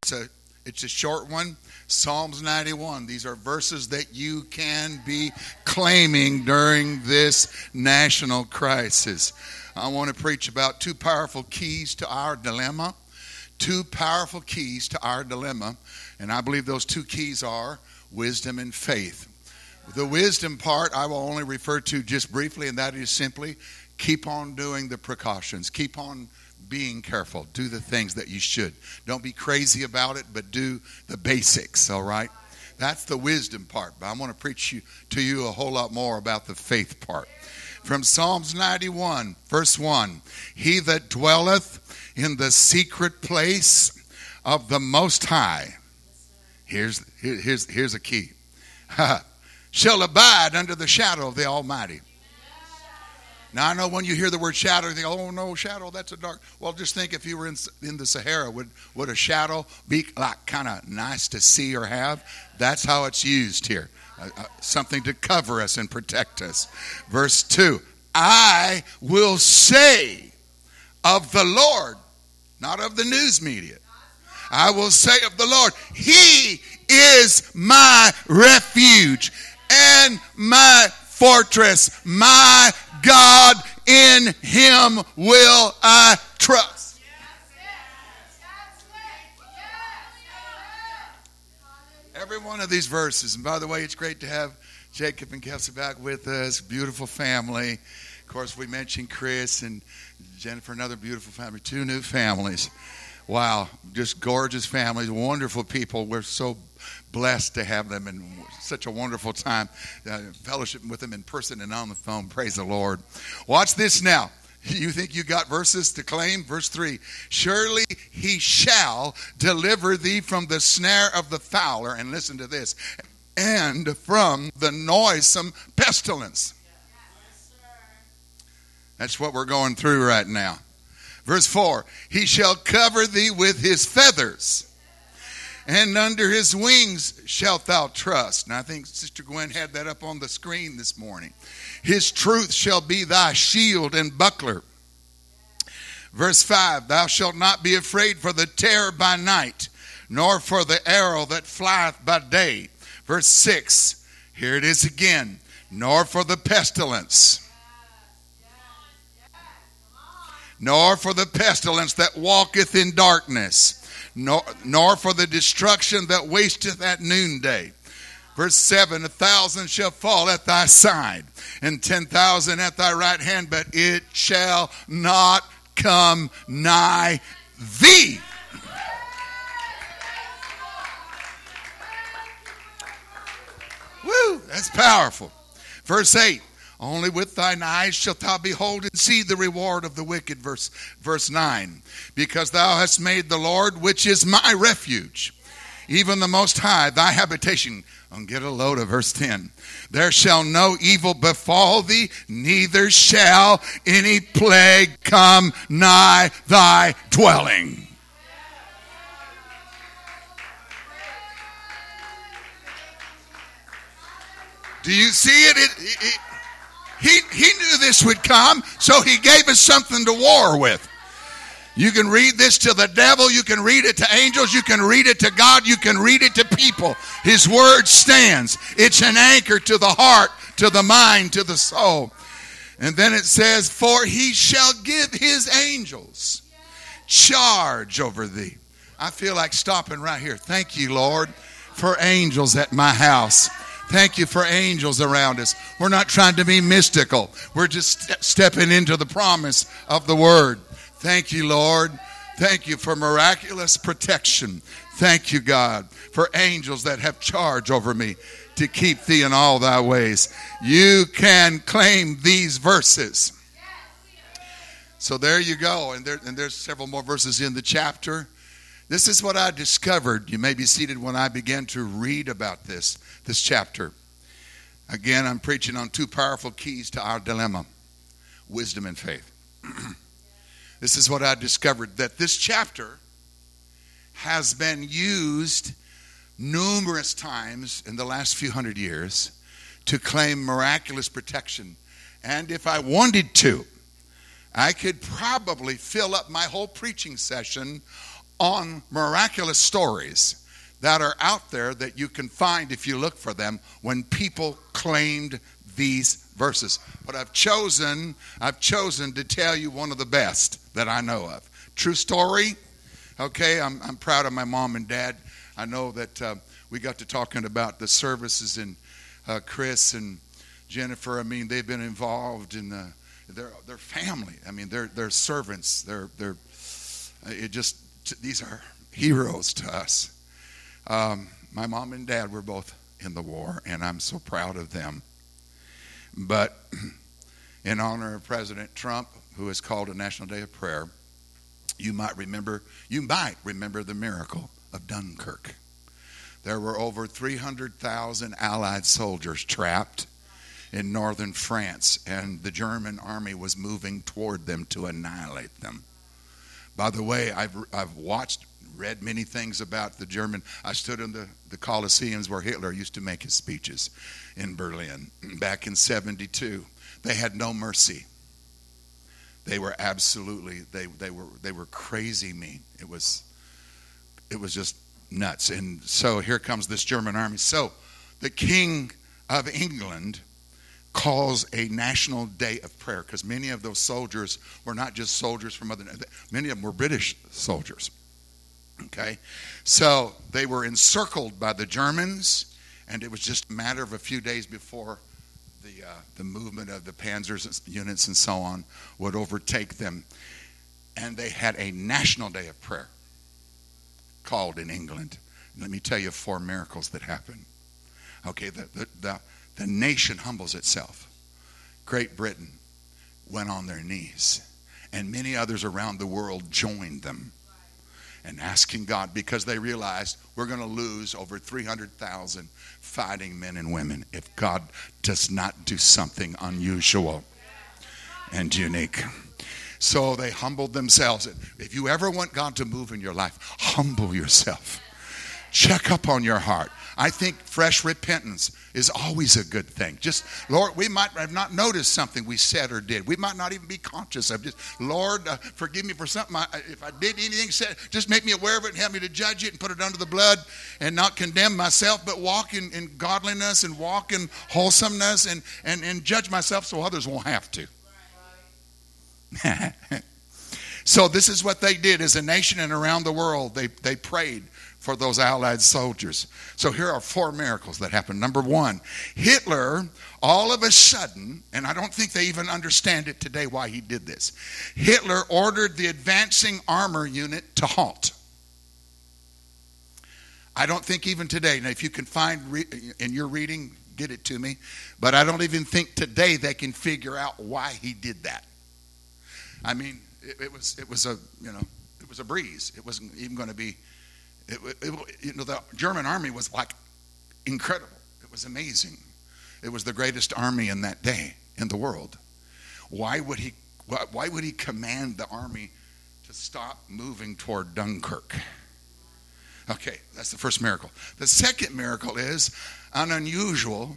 It's a short one. Psalms 91. These are verses that you can be claiming during this national crisis. I want to preach about two powerful keys to our dilemma. Two powerful keys to our dilemma. And I believe those two keys are wisdom and faith. The wisdom part I will only refer to just briefly, and that is simply keep on doing the precautions. Keep on being careful. Do the things that you should. Don't be crazy about it, but do the basics, all right? That's the wisdom part. But I want to preach to you a whole lot more about the faith part. From Psalms 91, verse 1, he that dwelleth in the secret place of the Most High, here's a key, shall abide under the shadow of the Almighty. Now, I know when you hear the word shadow, you think, oh, no, shadow, that's a dark. Well, just think if you were in the Sahara, would a shadow be like kind of nice to see or have? That's how it's used here. Something to cover us and protect us. Verse 2, I will say of the Lord, not of the news media. I will say of the Lord, he is my refuge and my fortress, my God, in him will I trust. Every one of these verses, and by the way, it's great to have Jacob and Kelsey back with us, beautiful family. Of course, we mentioned Chris and Jennifer, another beautiful family, two new families. Wow, just gorgeous families, wonderful people. We're so blessed to have them and such a wonderful time fellowshipping with them in person and on the phone. Praise the Lord. Watch this now. You think you got verses to claim? Verse 3. Surely he shall deliver thee from the snare of the fowler. And listen to this. And from the noisome pestilence. That's what we're going through right now. Verse 4. He shall cover thee with his feathers. And under his wings shalt thou trust. And I think Sister Gwen had that up on the screen this morning. His truth shall be thy shield and buckler. Verse 5, thou shalt not be afraid for the terror by night, nor for the arrow that flieth by day. Verse 6, here it is again, nor for the pestilence. Nor for the pestilence that walketh in darkness. Nor for the destruction that wasteth at noonday. Verse 7, 1,000 shall fall at thy side, and 10,000 at thy right hand, but it shall not come nigh thee. Woo, that's powerful. Verse 8, only with thine eyes shalt thou behold and see the reward of the wicked. Verse 9, because thou hast made the Lord, which is my refuge, even the Most High, thy habitation. And get a load of verse 10. There shall no evil befall thee, neither shall any plague come nigh thy dwelling. Do you see it? He knew this would come, so he gave us something to war with. You can read this to the devil. You can read it to angels. You can read it to God. You can read it to people. His word stands. It's an anchor to the heart, to the mind, to the soul. And then it says, for he shall give his angels charge over thee. I feel like stopping right here. Thank you, Lord, for angels at my house. Thank you for angels around us. We're not trying to be mystical. We're just stepping into the promise of the word. Thank you, Lord. Thank you for miraculous protection. Thank you, God, for angels that have charge over me to keep thee in all thy ways. You can claim these verses. So there you go. And there's several more verses in the chapter. This is what I discovered. You may be seated when I began to read about this chapter. Again, I'm preaching on two powerful keys to our dilemma, wisdom and faith. This is what I discovered, that this chapter has been used numerous times in the last few hundred years to claim miraculous protection. And if I wanted to, I could probably fill up my whole preaching session on miraculous stories that are out there that you can find if you look for them when people claimed these verses. But I've chosen to tell you one of the best that I know of. True story. Okay, I'm proud of my mom and dad. I know that we got to talking about the services, and Chris and Jennifer. I mean, they've been involved in their family. I mean, they're servants. These are heroes to us. My mom and dad were both in the war, and I'm so proud of them. But in honor of President Trump, who has called a National Day of Prayer, you might remember the miracle of Dunkirk. There were over 300,000 Allied soldiers trapped in northern France, and the German army was moving toward them to annihilate them. By the way, I've read many things about the German. I stood in the Colosseums where Hitler used to make his speeches in Berlin back in 1972. They had no mercy. They were absolutely, they were crazy mean. It was just nuts. And so here comes this German army. So the King of England calls a national day of prayer, because many of those soldiers were not just soldiers from many of them were British soldiers. Okay, so they were encircled by the Germans, and it was just a matter of a few days before the movement of the Panzer units and so on would overtake them. And they had a national day of prayer called in England. Let me tell you 4 miracles that happened. Okay, the nation humbles itself. Great Britain went on their knees, and many others around the world joined them, and asking God, because they realized we're going to lose over 300,000 fighting men and women if God does not do something unusual and unique. So they humbled themselves. If you ever want God to move in your life, humble yourself. Check up on your heart. I think fresh repentance is always a good thing. Just, Lord, we might have not noticed something we said or did. We might not even be conscious of it. Just, Lord, forgive me for something. If I did anything said, just make me aware of it and help me to judge it and put it under the blood and not condemn myself, but walk in godliness and walk in wholesomeness and judge myself so others won't have to. So this is what they did as a nation and around the world. They prayed for those Allied soldiers. So here are 4 miracles that happened. Number 1, Hitler, all of a sudden, and I don't think they even understand it today why he did this. Hitler ordered the advancing armor unit to halt. I don't think even today, now if you can find in your reading, get it to me, but I don't even think today they can figure out why he did that. I mean, it was a breeze. It wasn't even going to be. The German army was like incredible. It was amazing. It was the greatest army in that day in the world. Why would he command the army to stop moving toward Dunkirk? Okay, that's the first miracle. The second miracle is an unusual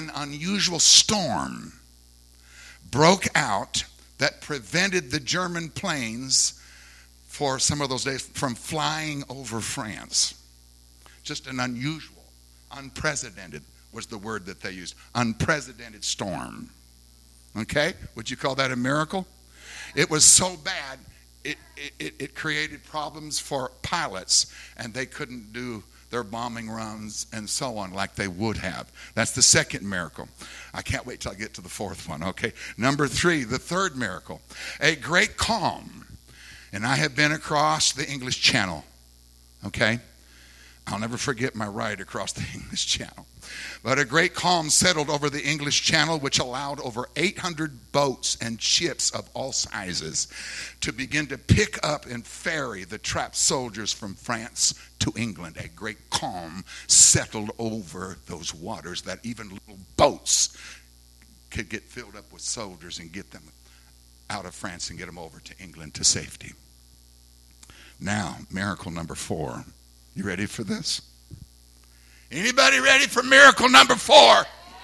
storm broke out that prevented the German planes for some of those days from flying over France. Just an unusual, unprecedented was the word that they used. Unprecedented storm. Okay? Would you call that a miracle? It was so bad, it created problems for pilots, and they couldn't do their bombing runs and so on like they would have. That's the second miracle. I can't wait till I get to the 4th one, okay? Number 3, the third miracle. A great calm. And I have been across the English Channel, okay? I'll never forget my ride across the English Channel. But a great calm settled over the English Channel, which allowed over 800 boats and ships of all sizes to begin to pick up and ferry the trapped soldiers from France to England. A great calm settled over those waters that even little boats could get filled up with soldiers and get them out of France and get them over to England to safety. Now, miracle number 4. You ready for this? Anybody ready for miracle number 4?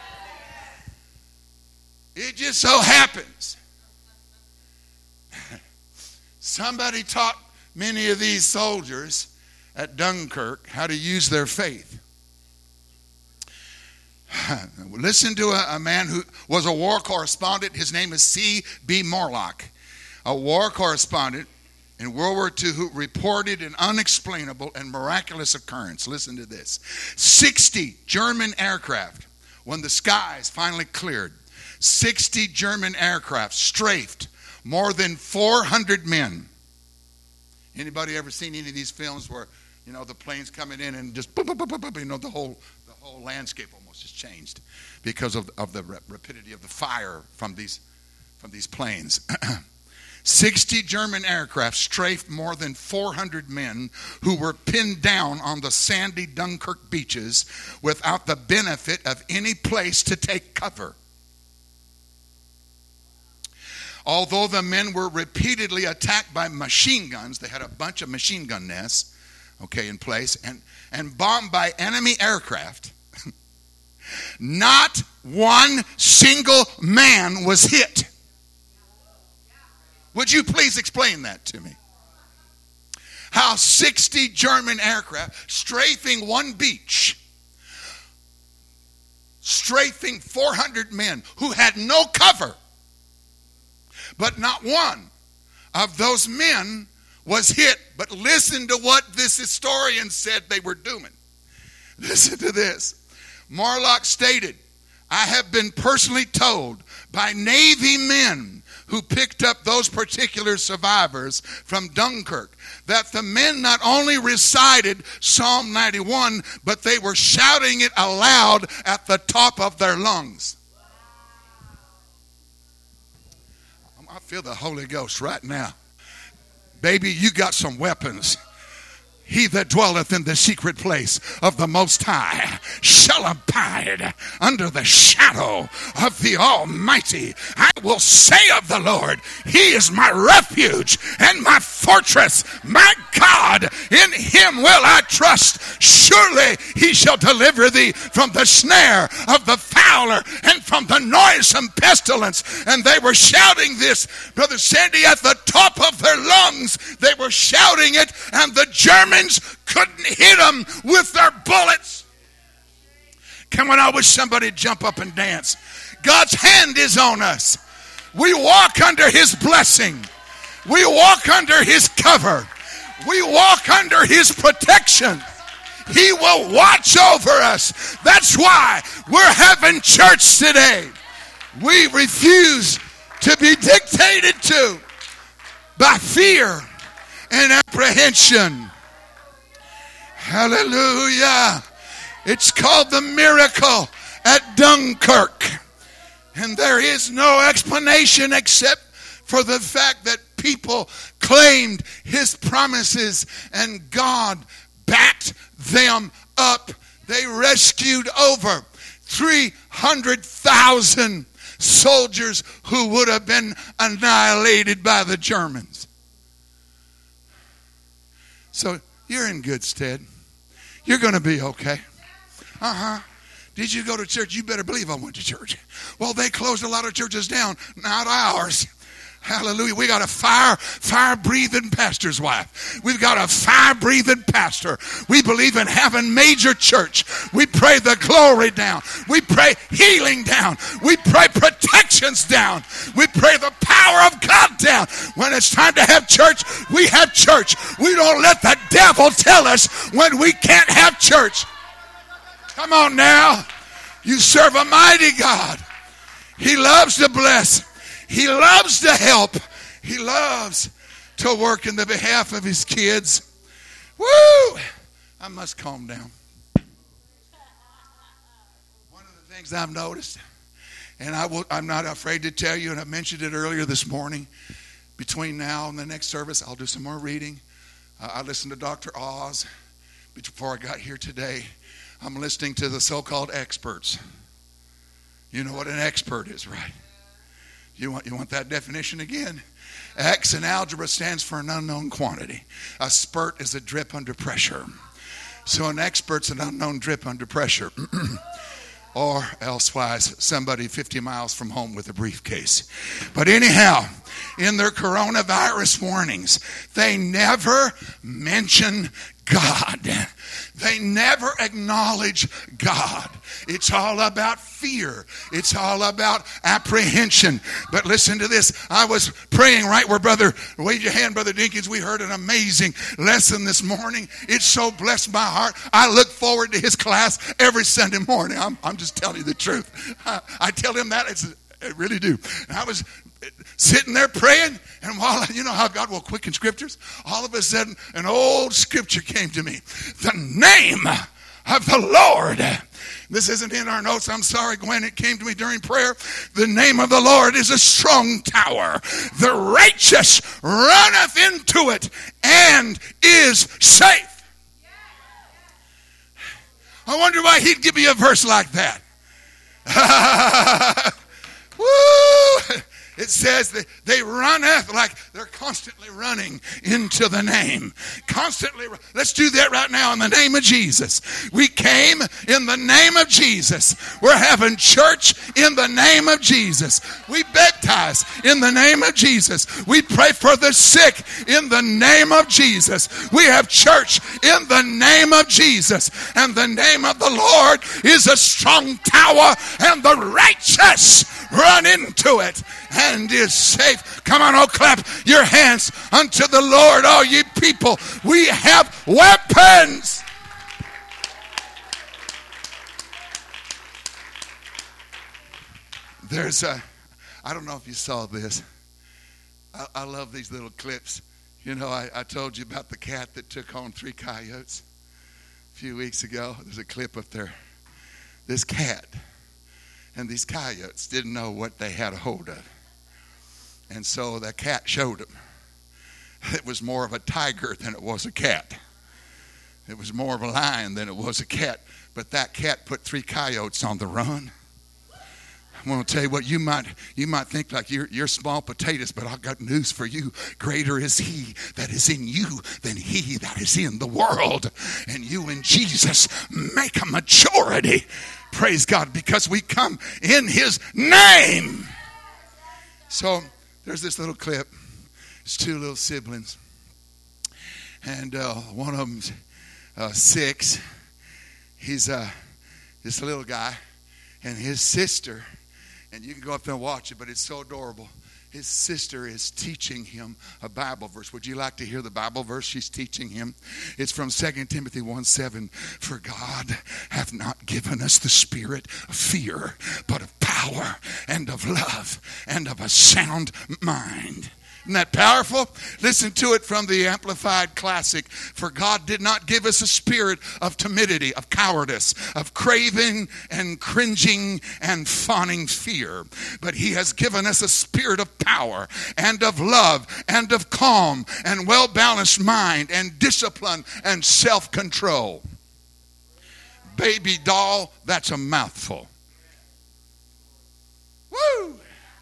It just so happens somebody taught many of these soldiers at Dunkirk how to use their faith. Listen to a man who was a war correspondent. His name is C.B. Morlock, a war correspondent in World War II who reported an unexplainable and miraculous occurrence. Listen to this. 60 German aircraft, when the skies finally cleared, 60 German aircraft strafed more than 400 men. Anybody ever seen any of these films where, the planes coming in and just, boop, boop, boop, boop, boop, the whole landscape almost has changed because of the rapidity of the fire from these planes. 60 German aircraft strafed more than 400 men who were pinned down on the sandy Dunkirk beaches without the benefit of any place to take cover. Although the men were repeatedly attacked by machine guns, they had a bunch of machine gun nests, in place, and bombed by enemy aircraft, not one single man was hit. Would you please explain that to me? How 60 German aircraft strafing one beach, strafing 400 men who had no cover, but not one of those men was hit. But listen to what this historian said they were doing. Listen to this. Morlock stated, "I have been personally told by Navy men who picked up those particular survivors from Dunkirk that the men not only recited Psalm 91, but they were shouting it aloud at the top of their lungs." I feel the Holy Ghost right now. Baby, you got some weapons. He that dwelleth in the secret place of the Most High shall abide under the shadow of the Almighty. I will say of the Lord, He is my refuge and my fortress, my God. In Him will I trust. Surely He shall deliver thee from the snare of the fowler and from the noisome pestilence. And they were shouting this, Brother Sandy, at the top of their lungs. They were shouting it, and the Germans couldn't hit them with their bullets. Come on, I wish somebody would jump up and dance. God's hand is on us. We walk under His blessing. We walk under His cover. We walk under His protection. He will watch over us. That's why we're having church today. We refuse to be dictated to by fear and apprehension. Hallelujah. It's called the miracle at Dunkirk. And there is no explanation except for the fact that people claimed His promises and God backed them up. They rescued over 300,000 soldiers who would have been annihilated by the Germans. So you're in good stead. You're going to be okay. Did you go to church? You better believe I went to church. Well, they closed a lot of churches down. Not ours. Hallelujah. We got a fire-breathing pastor's wife. We've got a fire-breathing pastor. We believe in having major church. We pray the glory down. We pray healing down. We pray protections down. We pray the power of God down. When it's time to have church, we have church. We don't let the devil tell us when we can't have church. Come on now. You serve a mighty God. He loves to bless. He loves to help. He loves to work in the behalf of His kids. Woo! I must calm down. One of the things I've noticed, and I'm not afraid to tell you, and I mentioned it earlier this morning, between now and the next service, I'll do some more reading. I listened to Dr. Oz before I got here today. I'm listening to the so-called experts. You know what an expert is, right? You want that definition again? X in algebra stands for an unknown quantity. A spurt is a drip under pressure. So an expert's an unknown drip under pressure. or elsewise somebody 50 miles from home with a briefcase. But anyhow, in their coronavirus warnings, they never mention God. They never acknowledge God. It's all about fear. It's all about apprehension. But listen to this. I was praying right where wave your hand, Brother Dinkins. We heard an amazing lesson this morning. It so blessed my heart. I look forward to his class every Sunday morning. I'm just telling you the truth. I tell him that. I really do. And I was sitting there praying, and while you know how God will quicken scriptures, all of a sudden an old scripture came to me. The name of the Lord. This isn't in our notes. I'm sorry, Gwen. It came to me during prayer. The name of the Lord is a strong tower. The righteous runneth into it and is safe. I wonder why he'd give me a verse like that. Woo! It says that they runneth, like they're constantly running into the name. Constantly. Let's do that right now in the name of Jesus. We came in the name of Jesus. We're having church in the name of Jesus. We baptize in the name of Jesus. We pray for the sick in the name of Jesus. We have church in the name of Jesus. And the name of the Lord is a strong tower, and the righteous run into it and is safe. Come on, clap your hands unto the Lord, all ye people. We have weapons. I don't know if you saw this. I love these little clips. You know, I told you about the cat that took on 3 coyotes a few weeks ago. There's a clip up there. This cat and these coyotes didn't know what they had a hold of. And so the cat showed them. It was more of a tiger than it was a cat. It was more of a lion than it was a cat. But that cat put 3 coyotes on the run. I'm going to tell you what, you might think like you're small potatoes, but I've got news for you. Greater is he that is in you than he that is in the world. And you and Jesus make a majority. Praise God, because we come in his name. So there's this little clip. It's 2 little siblings. And one of them's 6. He's this little guy. And his sister, and you can go up there and watch it, but it's so adorable. His sister is teaching him a Bible verse. Would you like to hear the Bible verse she's teaching him? It's from 2 Timothy 1:7. For God hath not given us the spirit of fear, but of power and of love and of a sound mind. Isn't that powerful? Listen to it from the Amplified Classic. For God did not give us a spirit of timidity, of cowardice, of craving and cringing and fawning fear. But he has given us a spirit of power and of love and of calm and well-balanced mind and discipline and self-control. Baby doll, that's a mouthful. Woo!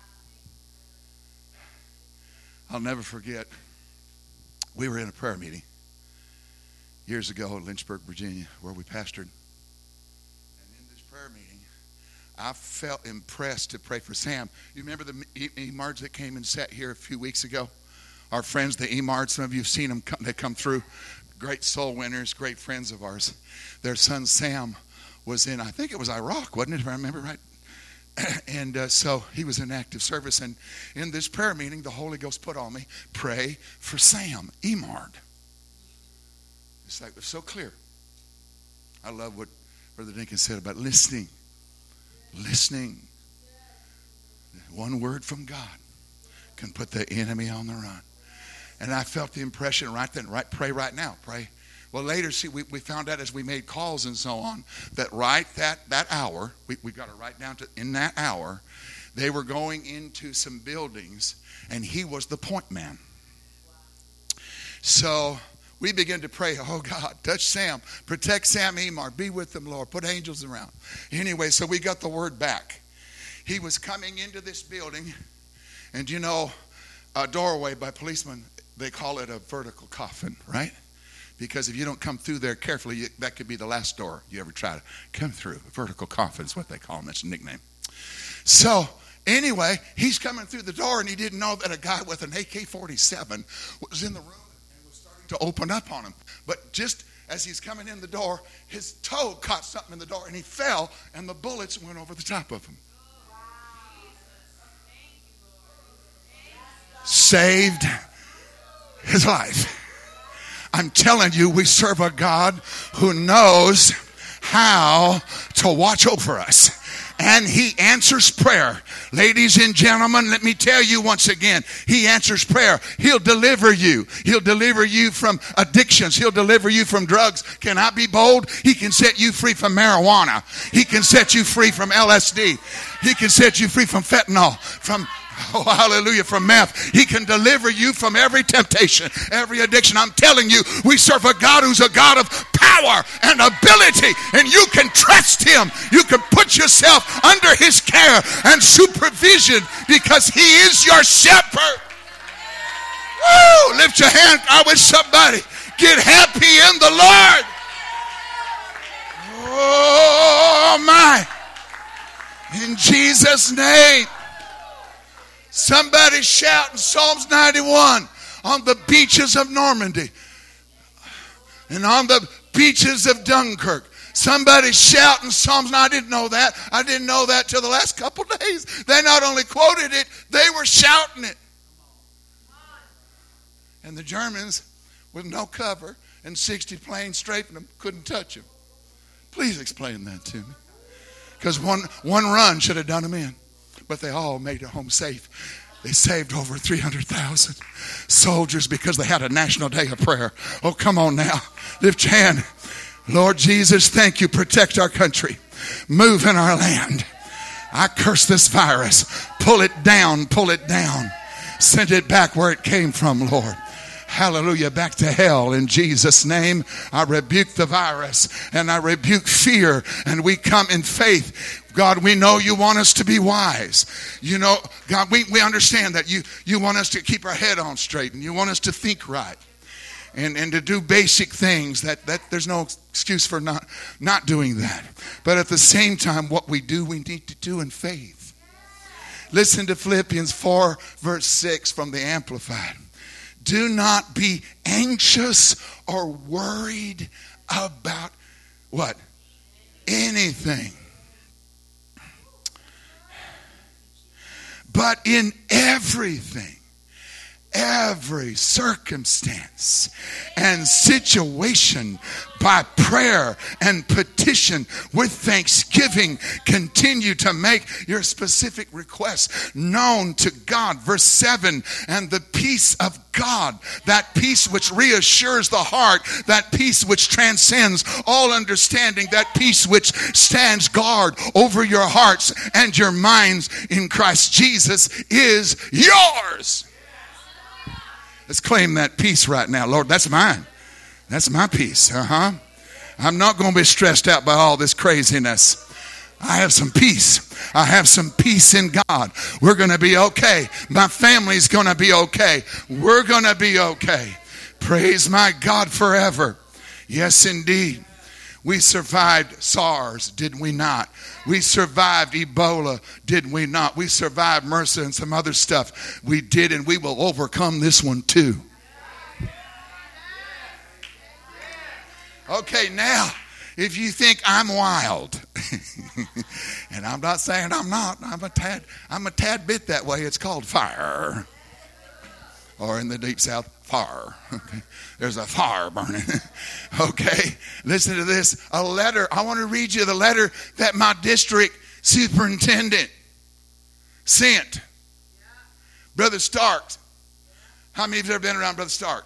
I'll never forget, we were in a prayer meeting years ago in Lynchburg, Virginia, where we pastored. And in this prayer meeting, I felt impressed to pray for Sam. You remember the Emards that came and sat here a few weeks ago? Our friends, the Emards, some of you have seen them. They come through. Great soul winners, great friends of ours. Their son Sam was in, I think it was Iraq, wasn't it, if I remember right? And so he was in active service. And in this prayer meeting, the Holy Ghost put on me, pray for Sam Emard. It's like, it's so clear. I love what Brother Dinkins said about listening. Listening. One word from God can put the enemy on the run. And I felt the impression right then, pray right now, pray. Well, later, see, we found out as we made calls and so on, that right that hour, we got to write down to, in that hour, they were going into some buildings, and he was the point man. So we began to pray, oh God, touch Sam, protect Sam Emar, be with them, Lord, put angels around. Anyway, so we got the word back. He was coming into this building, and you know, a doorway by policemen, they call it a vertical coffin, right? Because if you don't come through there carefully, that could be the last door you ever try to come through. Vertical coffin is what they call them. That's a nickname. So anyway, he's coming through the door, and he didn't know that a guy with an AK-47 was in the room and was starting to open up on him. But just as he's coming in the door, his toe caught something in the door, and he fell, and the bullets went over the top of him. Saved his life. I'm telling you, we serve a God who knows how to watch over us. And he answers prayer. Ladies and gentlemen, let me tell you once again, he answers prayer. He'll deliver you. He'll deliver you from addictions. He'll deliver you from drugs. Can I be bold? He can set you free from marijuana. He can set you free from LSD. He can set you free from fentanyl, from hallelujah, from meth. He can deliver you from every temptation, every addiction. I'm telling you, we serve a God who's a God of power and ability, and you can trust him. You can put yourself under his care and supervision because he is your shepherd. Woo! Lift your hand. I wish somebody get happy in the Lord. Oh my. In Jesus' name. Somebody shout in Psalms 91 on the beaches of Normandy and on the beaches of Dunkirk. Somebody shout in Psalms. Now, I didn't know that. I didn't know that till the last couple days. They not only quoted it, they were shouting it. And the Germans, with no cover and 60 planes strafing them, couldn't touch them. Please explain that to me. Because one run should have done them in. But they all made it home safe. They saved over 300,000 soldiers because they had a national day of prayer. Oh, come on now. Lift your hand. Lord Jesus, thank you. Protect our country. Move in our land. I curse this virus. Pull it down. Pull it down. Send it back where it came from, Lord. Hallelujah. Back to hell in Jesus' name. I rebuke the virus and I rebuke fear, and we come in faith. God, we know you want us to be wise. You know, God, we understand that you want us to keep our head on straight, and you want us to think right and to do basic things that there's no excuse for not doing that. But at the same time, what we do, we need to do in faith. Listen to Philippians 4 verse 6 from the Amplified. Do not be anxious or worried about what? Anything. But in everything, every circumstance and situation, by prayer and petition with thanksgiving, continue to make your specific requests known to God. Verse 7, and the peace of God, that peace which reassures the heart, that peace which transcends all understanding, that peace which stands guard over your hearts and your minds in Christ Jesus is yours. Let's claim that peace right now. Lord, that's mine. That's my peace. I'm not going to be stressed out by all this craziness. I have some peace. I have some peace in God. We're going to be okay. My family's going to be okay. We're going to be okay. Praise my God forever. Yes, indeed. We survived SARS, did we not? We survived Ebola, did we not? We survived MRSA and some other stuff. We did, and we will overcome this one too. Okay, now, if you think I'm wild, and I'm not saying I'm not, I'm a tad bit that way. It's called fire. Or in the deep south, fire. Okay. There's a fire burning. Okay. Listen to this. A letter. I want to read you the letter that my district superintendent sent. Brother Stark. How many of you have ever been around Brother Stark?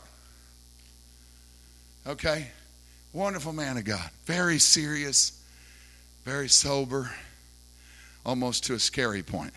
Okay. Wonderful man of God. Very serious. Very sober. Almost to a scary point.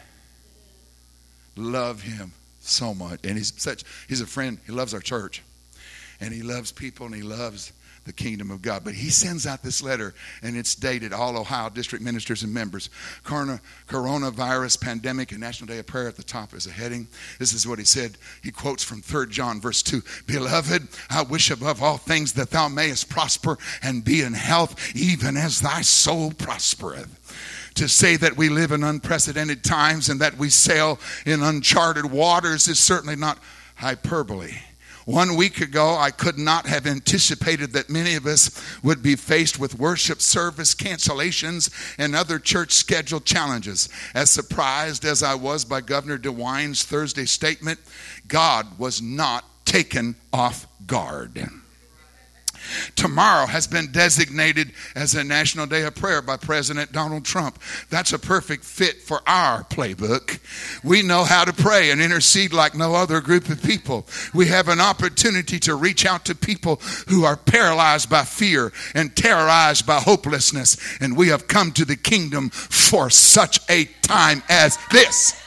Love him so much. And he's a friend. He loves our church. And he loves people, and he loves the kingdom of God. But he sends out this letter, and it's dated, all Ohio district ministers and members. Coronavirus pandemic and National Day of Prayer at the top is a heading. This is what he said. He quotes from 3 John verse 2. Beloved, I wish above all things that thou mayest prosper and be in health, even as thy soul prospereth. To say that we live in unprecedented times and that we sail in uncharted waters is certainly not hyperbole. 1 week ago, I could not have anticipated that many of us would be faced with worship service cancellations and other church schedule challenges. As surprised as I was by Governor DeWine's Thursday statement, God was not taken off guard. Tomorrow has been designated as a National Day of Prayer by President Donald Trump. That's a perfect fit for our playbook. We know how to pray and intercede like no other group of people. We have an opportunity to reach out to people who are paralyzed by fear and terrorized by hopelessness. And we have come to the kingdom for such a time as this.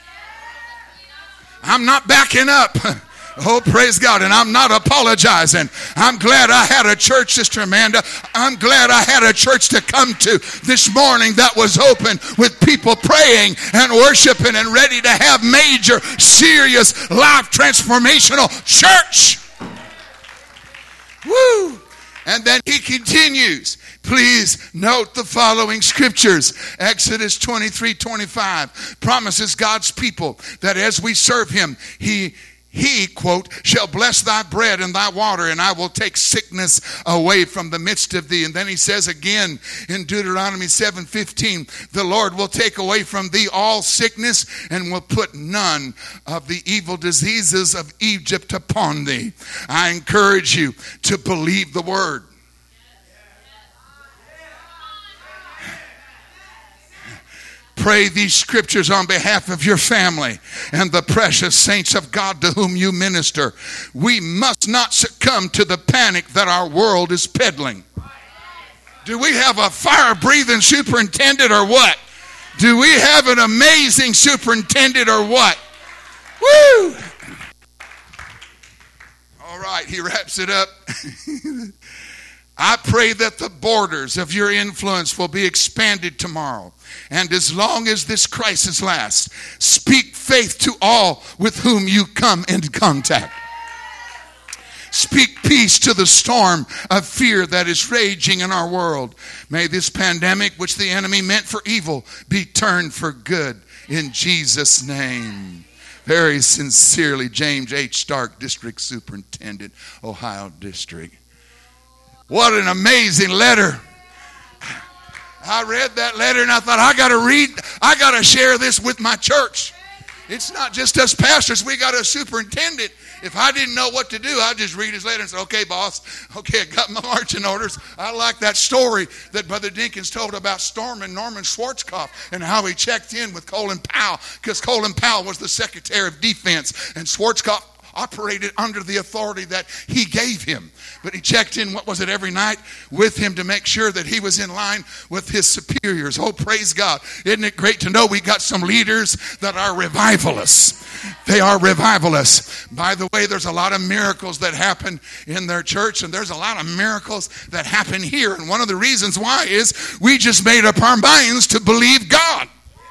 I'm not backing up. Oh, praise God. And I'm not apologizing. I'm glad I had a church, Sister Amanda. I'm glad I had a church to come to this morning that was open with people praying and worshiping and ready to have major, serious, life transformational church. Woo! And then he continues. Please note the following scriptures. Exodus 23:25 promises God's people that as we serve him, He, quote, shall bless thy bread and thy water, and I will take sickness away from the midst of thee. And then he says again in Deuteronomy 7:15, the Lord will take away from thee all sickness and will put none of the evil diseases of Egypt upon thee. I encourage you to believe the word. Pray these scriptures on behalf of your family and the precious saints of God to whom you minister. We must not succumb to the panic that our world is peddling. Do we have a fire-breathing superintendent or what? Do we have an amazing superintendent or what? Woo! All right, he wraps it up. I pray that the borders of your influence will be expanded tomorrow. And as long as this crisis lasts, speak faith to all with whom you come into contact. Speak peace to the storm of fear that is raging in our world. May this pandemic, which the enemy meant for evil, be turned for good in Jesus' name. Very sincerely, James H. Stark, District Superintendent, Ohio District. What an amazing letter. I read that letter and I thought, I got to share this with my church. It's not just us pastors. We got a superintendent. If I didn't know what to do, I'd just read his letter and say, okay, boss. Okay, I got my marching orders. I like that story that Brother Dinkins told about storming Norman Schwarzkopf and how he checked in with Colin Powell, because Colin Powell was the Secretary of Defense and Schwarzkopf operated under the authority that he gave him. But he checked in, every night with him to make sure that he was in line with his superiors. Oh, praise God. Isn't it great to know we got some leaders that are revivalists? They are revivalists. By the way, there's a lot of miracles that happen in their church, and there's a lot of miracles that happen here. And one of the reasons why is we just made up our minds to believe God.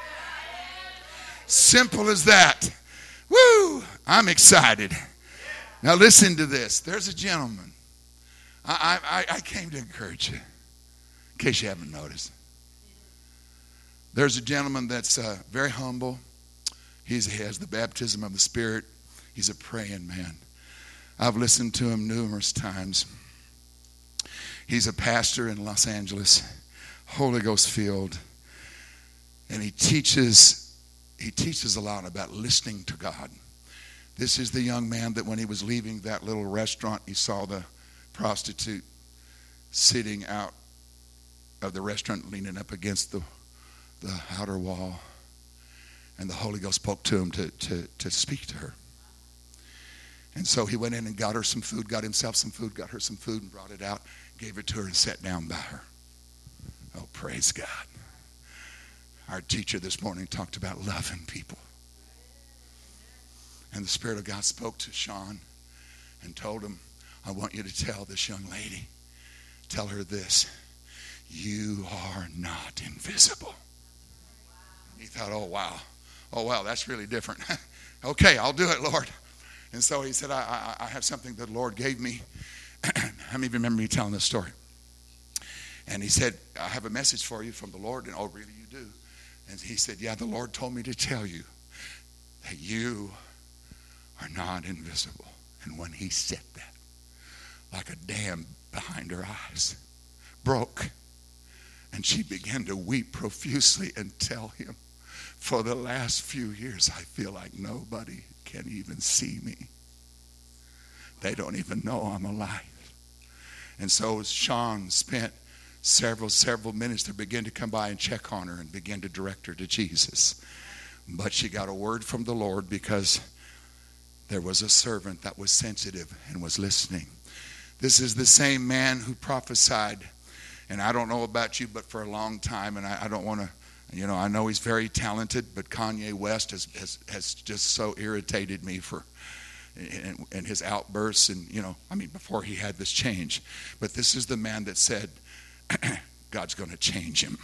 Simple as that. Woo! I'm excited. Now listen to this. There's a gentleman. I came to encourage you, in case you haven't noticed. There's a gentleman that's very humble. He has the baptism of the Spirit. He's a praying man. I've listened to him numerous times. He's a pastor in Los Angeles, Holy Ghost filled, and he teaches a lot about listening to God. This is the young man that when he was leaving that little restaurant, he saw the prostitute sitting out of the restaurant, leaning up against the outer wall. And the Holy Ghost spoke to him to speak to her. And so he went in and got her some food, got himself some food, got her some food, and brought it out, gave it to her, and sat down by her. Oh, praise God. Our teacher this morning talked about loving people. And the Spirit of God spoke to Sean and told him, I want you to tell this young lady tell her this: you are not invisible. He thought, oh wow, that's really different. Okay, I'll do it, Lord. And so he said, I have something that the Lord gave me. How many of you remember me telling this story? And he said, I have a message for you from the Lord. And, oh, really, you do? And he said, yeah, the Lord told me to tell you that you are not invisible. And when he said that, like a dam behind her eyes broke. And she began to weep profusely and tell him, for the last few years, I feel like nobody can even see me. They don't even know I'm alive. And so Sean spent several minutes to begin to come by and check on her and begin to direct her to Jesus. But she got a word from the Lord because there was a servant that was sensitive and was listening. This is the same man who prophesied. And I don't know about you, but for a long time, and I don't want to, I know he's very talented, but Kanye West has just so irritated me and his outbursts and, before he had this change. But this is the man that said, God's going to change him.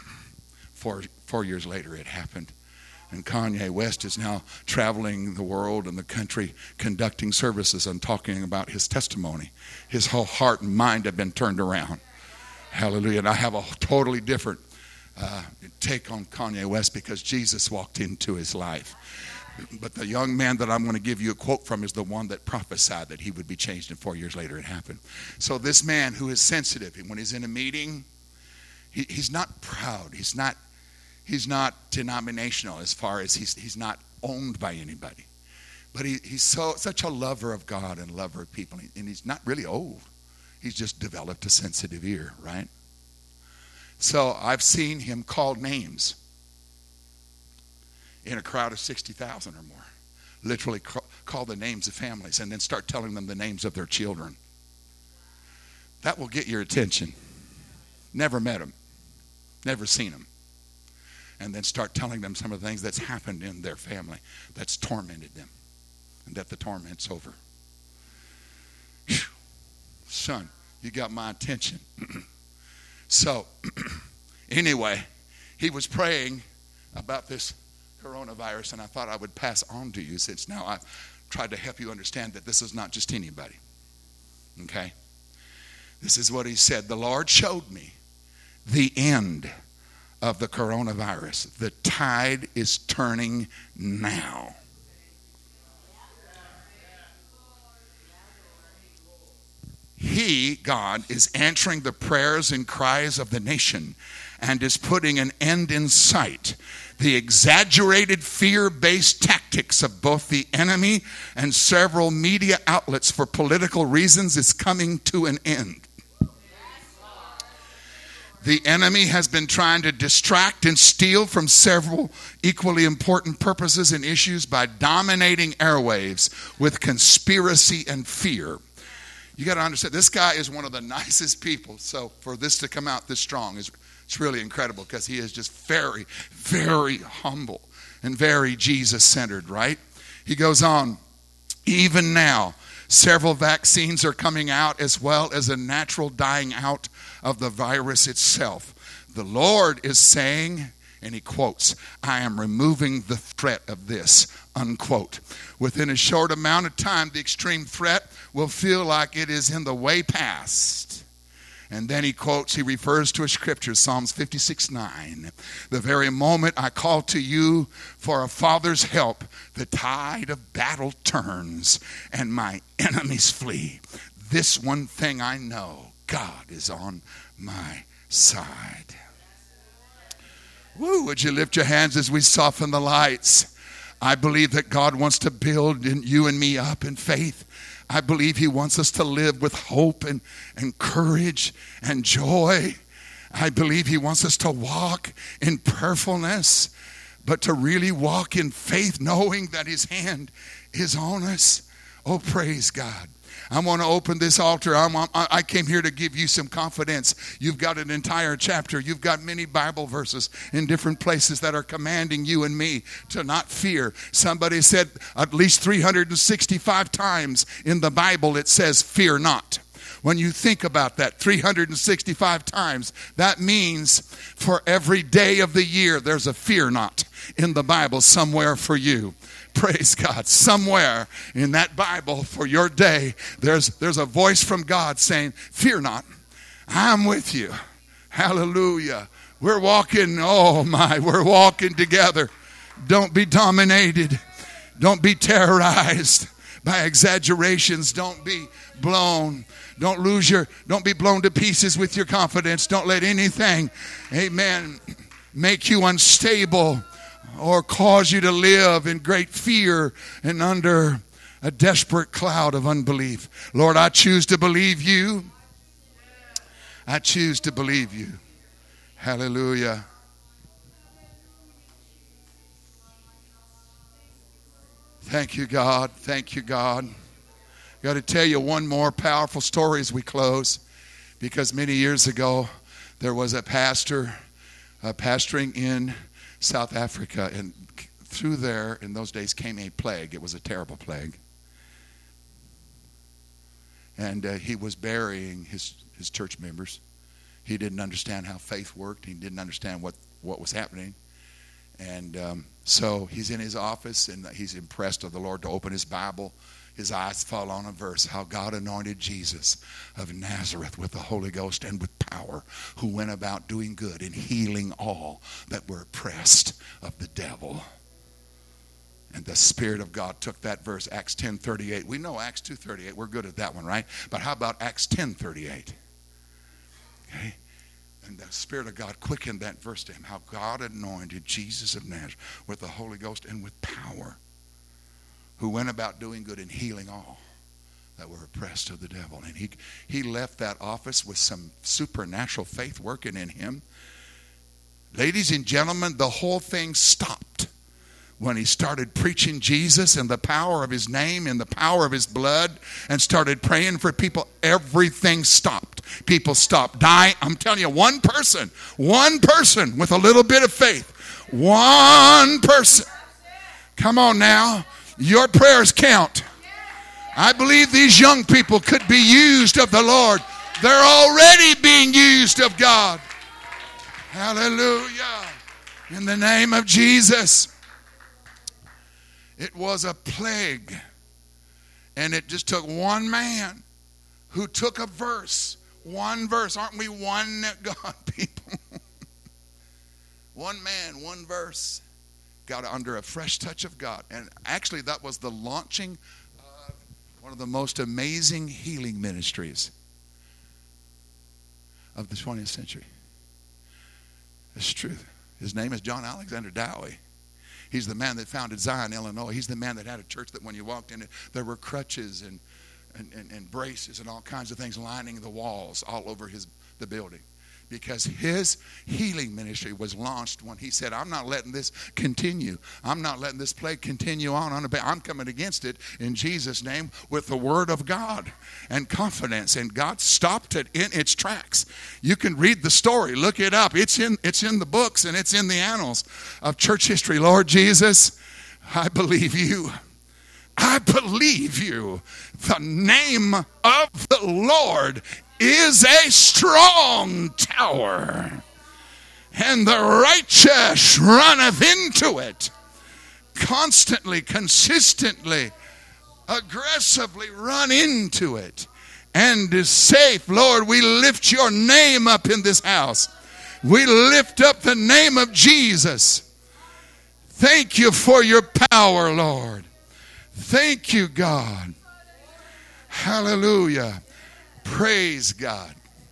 4 years later, it happened. And Kanye West is now traveling the world and the country conducting services and talking about his testimony. His whole heart and mind have been turned around. Hallelujah. And I have a totally different take on Kanye West because Jesus walked into his life. But the young man that I'm going to give you a quote from is the one that prophesied that he would be changed, and 4 years later it happened. So this man who is sensitive, when he's in a meeting, he's not proud. He's not denominational as far as he's not owned by anybody. But he's such a lover of God and lover of people. And he's not really old. He's just developed a sensitive ear, right? So I've seen him call names in a crowd of 60,000 or more. Literally call the names of families and then start telling them the names of their children. That will get your attention. Never met them. Never seen them. And then start telling them some of the things that's happened in their family that's tormented them. And that the torment's over. Whew. Son, you got my attention. So, anyway, he was praying about this coronavirus, and I thought I would pass on to you since now I've tried to help you understand that this is not just anybody. Okay? This is what he said. The Lord showed me the end of the coronavirus. The tide is turning now. He, God, is answering the prayers and cries of the nation and is putting an end in sight. The exaggerated fear-based tactics of both the enemy and several media outlets for political reasons is coming to an end. The enemy has been trying to distract and steal from several equally important purposes and issues by dominating airwaves with conspiracy and fear. You got to understand, this guy is one of the nicest people. So for this to come out this strong, it's really incredible because he is just very, very humble and very Jesus-centered, right? He goes on, even now, several vaccines are coming out as well as a natural dying out of the virus itself. The Lord is saying, and he quotes, I am removing the threat of this, unquote. Within a short amount of time, the extreme threat will feel like it is in the way past. And then he quotes, he refers to a scripture, Psalms 56:9. The very moment I call to you for a father's help, the tide of battle turns and my enemies flee. This one thing I know, God is on my side. Woo, would you lift your hands as we soften the lights? I believe that God wants to build you and me up in faith. I believe he wants us to live with hope and courage and joy. I believe he wants us to walk in prayerfulness, but to really walk in faith, knowing that his hand is on us. Oh, praise God. I want to open this altar. I came here to give you some confidence. You've got an entire chapter. You've got many Bible verses in different places that are commanding you and me to not fear. Somebody said at least 365 times in the Bible it says, fear not. When you think about that 365 times, that means for every day of the year, there's a fear not in the Bible somewhere for you. Praise God. Somewhere in that Bible for your day, there's a voice from God saying, fear not, I'm with you. Hallelujah. We're walking, we're walking together. Don't be dominated. Don't be terrorized by exaggerations. Don't be blown. Don't be blown to pieces with your confidence. Don't let anything, amen, make you unstable or cause you to live in great fear and under a desperate cloud of unbelief. Lord, I choose to believe you. I choose to believe you. Hallelujah. Thank you, God. Thank you, God. Got to tell you one more powerful story as we close, because many years ago there was a pastor pastoring in South Africa, and through there in those days came a plague. It was a terrible plague. And he was burying his church members. He didn't understand how faith worked. He didn't understand what was happening. And so he's in his office, and he's impressed of the Lord to open his Bible. His eyes fall on a verse, how God anointed Jesus of Nazareth with the Holy Ghost and with power, who went about doing good and healing all that were oppressed of the devil. And the Spirit of God took that verse, Acts 10:38. We know Acts 2:38. We're good at that one, right? But how about Acts 10:38? Okay? And the Spirit of God quickened that verse to him, how God anointed Jesus of Nazareth with the Holy Ghost and with power, who went about doing good and healing all that were oppressed of the devil. And he left that office with some supernatural faith working in him. Ladies and gentlemen, the whole thing stopped when he started preaching Jesus and the power of his name and the power of his blood, and started praying for people. Everything stopped. People stopped dying. I'm telling you, one person with a little bit of faith, one person. Come on now. Your prayers count. I believe these young people could be used of the Lord. They're already being used of God. Hallelujah. In the name of Jesus. It was a plague. And it just took one man who took a verse. One verse. Aren't we one God people? One man, one verse. Got under a fresh touch of God. And actually that was the launching of one of the most amazing healing ministries of the 20th century. It's true. His name is John Alexander Dowie. He's the man that founded Zion, Illinois. He's the man that had a church that when you walked in it, there were crutches and braces and all kinds of things lining the walls all over the building. Because his healing ministry was launched when he said, I'm not letting this continue. I'm not letting this plague continue on. I'm coming against it in Jesus' name with the word of God and confidence. And God stopped it in its tracks. You can read the story. Look it up. It's in the books and it's in the annals of church history. Lord Jesus, I believe you. I believe you. The name of the Lord is a strong tower, and the righteous runneth into it. Constantly, consistently, aggressively run into it and is safe. Lord, we lift your name up in this house. We lift up the name of Jesus. Thank you for your power, Lord. Thank you, God. Hallelujah. Praise God.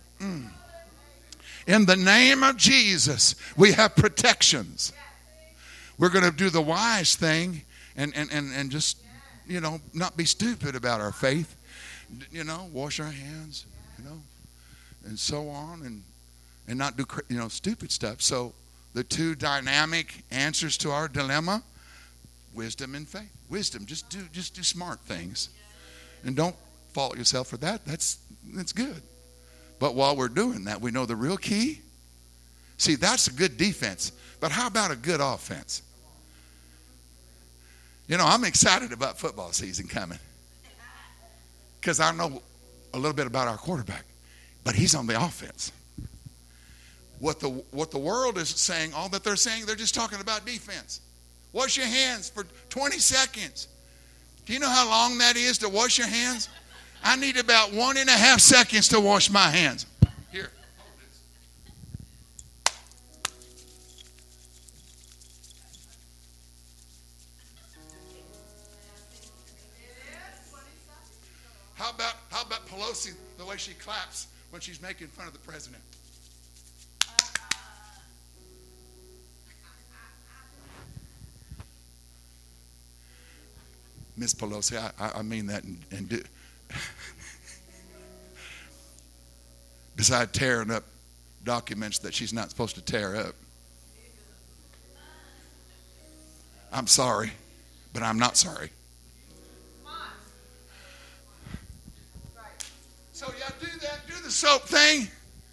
In the name of Jesus, we have protections. We're going to do the wise thing and just, not be stupid about our faith. Wash our hands, and so on, and not do, stupid stuff. So the two dynamic answers to our dilemma, wisdom and faith. Wisdom, just do smart things. And don't fault yourself for that. That's good. But while we're doing that, we know the real key. See, that's a good defense. But how about a good offense? I'm excited about football season coming. Because I know a little bit about our quarterback, but he's on the offense. What the world is saying, all that they're saying, they're just talking about defense. Wash your hands for 20 seconds. Do you know how long that is to wash your hands? I need about 1.5 seconds to wash my hands. Here. How about Pelosi, the way she claps when she's making fun of the president? Miss Pelosi, I mean that and do. Besides tearing up documents that she's not supposed to tear up. I'm sorry, but I'm not sorry. So y'all do that, do the soap thing.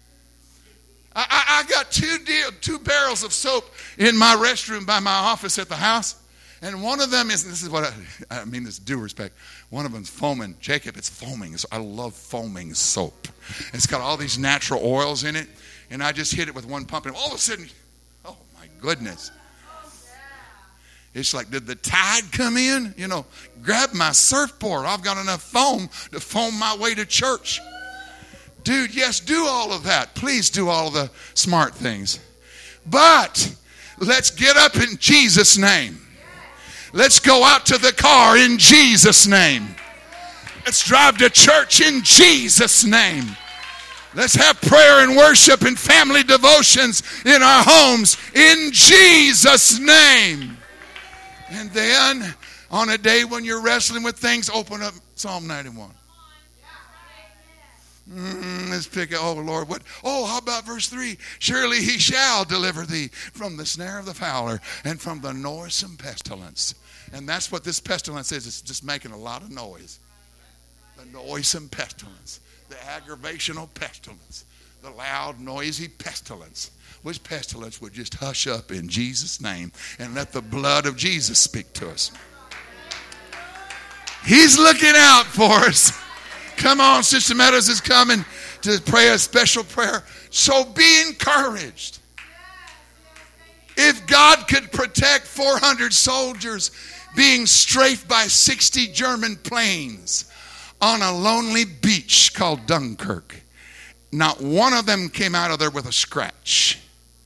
I got two barrels of soap in my restroom by my office at the house. And one of them is, this is what I mean this due respect, one of them's foaming. Jacob, it's foaming. I love foaming soap. It's got all these natural oils in it. And I just hit it with one pump. And all of a sudden, oh my goodness. It's like, did the tide come in? You know, grab my surfboard. I've got enough foam to foam my way to church. Dude, yes, do all of that. Please do all the smart things. But let's get up in Jesus' name. Let's go out to the car in Jesus' name. Let's drive to church in Jesus' name. Let's have prayer and worship and family devotions in our homes in Jesus' name. And then, on a day when you're wrestling with things, open up Psalm 91. Let's pick it. Oh, Lord. What? Oh, how about verse 3? Surely he shall deliver thee from the snare of the fowler and from the noisome pestilence. And that's what this pestilence is. It's just making a lot of noise. The noisome pestilence. The aggravational pestilence. The loud, noisy pestilence. Which pestilence would just hush up in Jesus' name and let the blood of Jesus speak to us. He's looking out for us. Come on, Sister Meadows is coming to pray a special prayer. So be encouraged. If God could protect 400 soldiers being strafed by 60 German planes on a lonely beach called Dunkirk, not one of them came out of there with a scratch.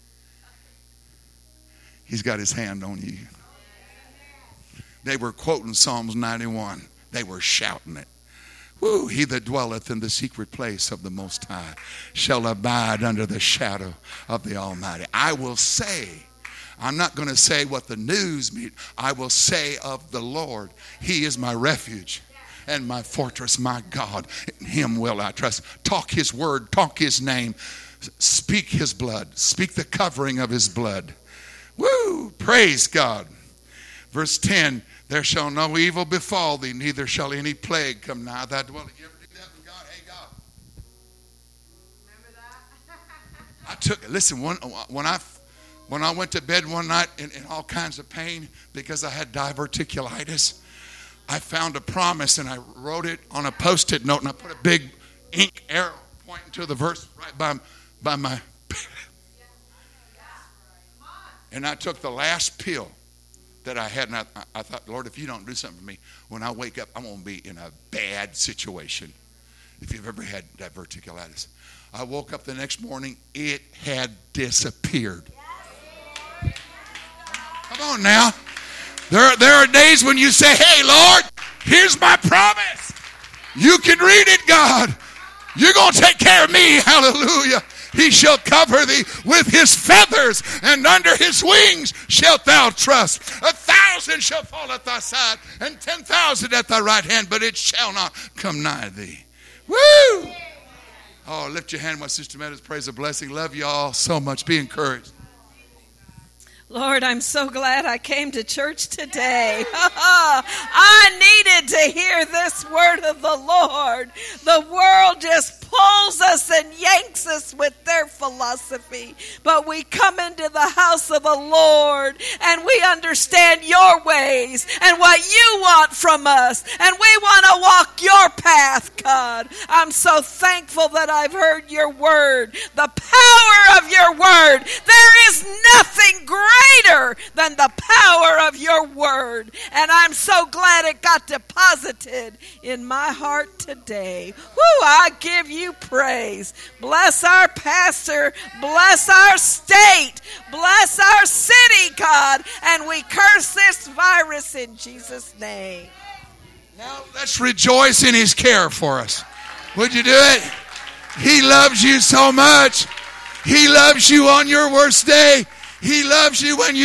He's got his hand on you. They were quoting Psalms 91. They were shouting it. Woo, he that dwelleth in the secret place of the Most High shall abide under the shadow of the Almighty. I will say, I'm not going to say what the news mean. I will say of the Lord, he is my refuge and my fortress, my God. In him will I trust. Talk his word, talk his name. Speak his blood. Speak the covering of his blood. Woo, praise God. Verse 10, there shall no evil befall thee, neither shall any plague come nigh thy dwelling. You ever do that with God? Hey, God. Remember that? Listen, when I went to bed one night in all kinds of pain because I had diverticulitis, I found a promise and I wrote it on a Post-it note and I put a big ink arrow pointing to the verse right by my bed. And I took the last pill that I had, and I thought, Lord, if you don't do something for me, when I wake up, I'm going to be in a bad situation. If you've ever had diverticulitis. I woke up the next morning, it had disappeared. Come on now. There are days when you say, hey, Lord, here's my promise. You can read it, God. You're going to take care of me. Hallelujah. He shall cover thee with his feathers, and under his wings shalt thou trust. 1,000 shall fall at thy side, and 10,000 at thy right hand, but it shall not come nigh thee. Woo! Oh, lift your hand while Sister Meadows prays a blessing. Love you all so much. Be encouraged. Lord, I'm so glad I came to church today. I needed to hear this word of the Lord. The world just pulls us and yanks us with their philosophy. But we come into the house of the Lord and we understand your ways and what you want from us. And we want to walk your path, God. I'm so thankful that I've heard your word, the power of your word. There is nothing greater than the power of your word. And I'm so glad it got deposited in my heart today. Woo, I give you praise. Bless our pastor. Bless our state. Bless our city, God. And we curse this virus in Jesus' name. Now let's rejoice in his care for us. Would you do it? He loves you so much. He loves you on your worst day. He loves you when you